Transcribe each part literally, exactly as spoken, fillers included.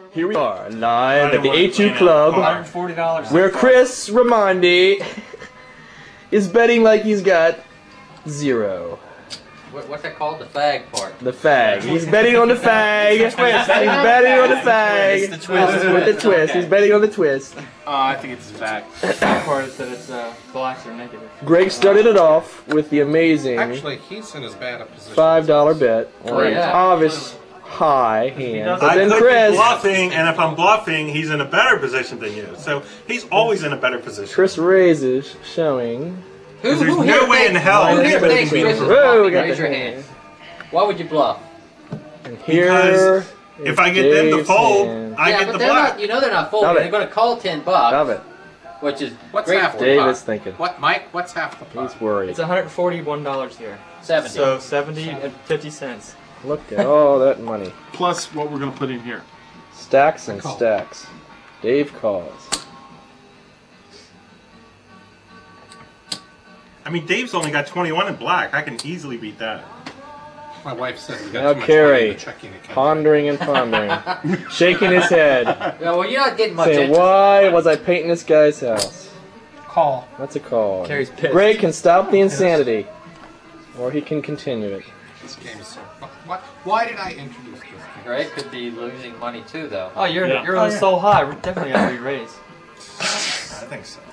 Here we are, live at the A two Club, one hundred forty dollars where Chris Ramondi is betting like he's got zero. What, what's that called? The fag part. The fag. He's betting on the fag. He's betting on the fag. It's the twist. With the twist. He's betting on the twist. Oh, I think it's fag. The part is that it's uh, blacks are negative. Greg started it off with the amazing Actually, he's in as bad a position. five dollar bet on Oh, yeah. obvious high hand. But I then could Chris, be bluffing, and if I'm bluffing, he's in a better position than you. So he's always in a better position. Chris raises, showing. Who, There's who no here way thinks, in hell Who here anybody thinks can beat Chris is him. Whoa, bluffing? we got Raise the your hand. hand. Why would you bluff? And here, If I get them to Dave's fold, hand. I yeah, get but the they're black. not. You know they're not folding. Love it. They're going to call ten bucks, Love it. which is What's great half for the you. Dave pot? is thinking. What, Mike? What's half the pot? He's worried. It's one hundred forty-one dollars here. Seventy. So seventy and fifty cents. Look at all that money. Plus what we're going to put in here. Stacks and Call. stacks. Dave calls. I mean, Dave's only got twenty-one in black. I can easily beat that. My wife said we got Now too much Carrie, money in the checking account. pondering and pondering, shaking his head, Yeah, well, you're not getting much saying, interest. "Why was I painting this guy's house?" Call. That's a call. Carrie's pissed. Greg can stop the insanity, or he can continue it. This game is so. What? Why did I introduce this game? Greg could be losing money too, though. Oh, you're Yeah. you're on the so high. We definitely have to re-raise. I think so.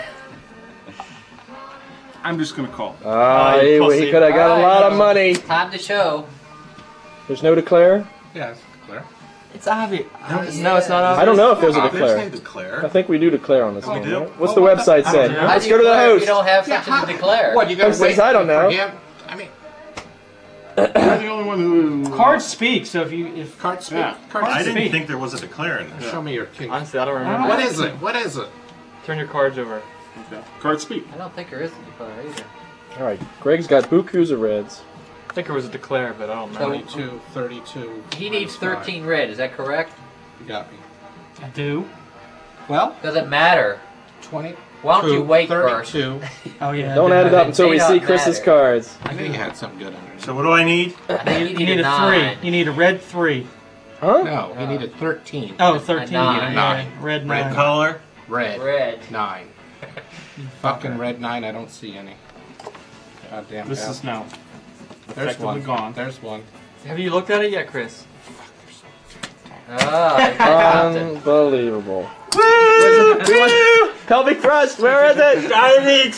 I'm just going to call. Ah, Oh, you he, pussy. he could have got a Alright, lot of well. money. Time to show. There's no declare. Yeah, it's clear. It's obvious. Oh, No, it's not obvious. I don't know if there's a There's no declare. declare. I think we do declare on this Oh, we one. do? right? What's Oh, the what the- website I say? don't know. How Let's do go you to the declare if host. You don't have Yeah, something how- to declare. What, you gotta Who says wait I don't know? for him? I mean, You're the only one who... Cards speak. So if you if card speak. Yeah. Card I speak. didn't think there was a declare in this. Show me your king. honestly I don't remember. What is it? What is it? Turn your cards over. Okay. Card speak. I don't think there is a declare either. All right, Greg's got bukus of reds. I think there was a declare, but I don't remember. twenty-two, thirty-two. He needs minus thirteen red. Is that correct? five. You got me. I do. Well, Doesn't matter. twenty. Why don't you wait first? thirty-two. Oh yeah. Don't add it up until we May see not Chris's matter. cards. I knew you had something good under So what do I need? I think You you need a nine. three. You need a red three. Huh? No, he needed thirteen. Oh, thirteen. nine. Yeah, Nine. Red Red nine. color. Red. Red. Nine. Fucking red nine, I don't see any. Goddamn. This hell. is now There's effectively one. gone. There's one. Have you looked at it yet, Chris? Ah, Unbelievable. Woo! Pelvic thrust, where is it? I need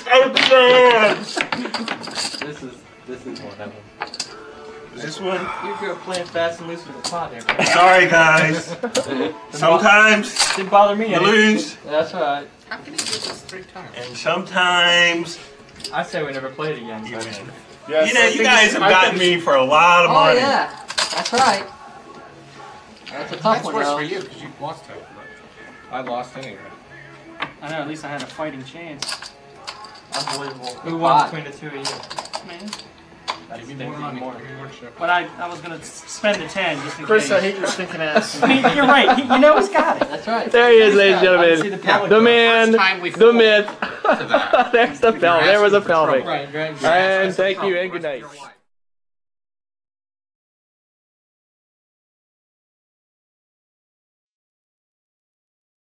this is this is one of them. This one. You're playing fast and loose with the pot there. Bro. Sorry, guys. Sometimes Didn't bother me you any. lose, That's right. How can he do this three times? and sometimes I say we never play it again. you but- win. Yes, You know, I you think guys it's- have I gotten think me for a lot of Oh money. yeah, that's right. That's a tough That's one, worse though. for you because you lost half of it. I lost anyway. I know, at least I had a fighting chance. Unbelievable. Who Good won pot. between the two of you? Man. That's Give me more money. more. Give me more chip. But I, I was going to spend the ten just in Chris, case. I hate your stinking ass. I mean, you're right. He, you know he's got it. That's right. There he is, ladies and I see gentlemen. the pelvic. The man, First time we the fought myth. to that. There's the pelvic. There was a pelvic. Right, right. And thank you and good night. Your wife.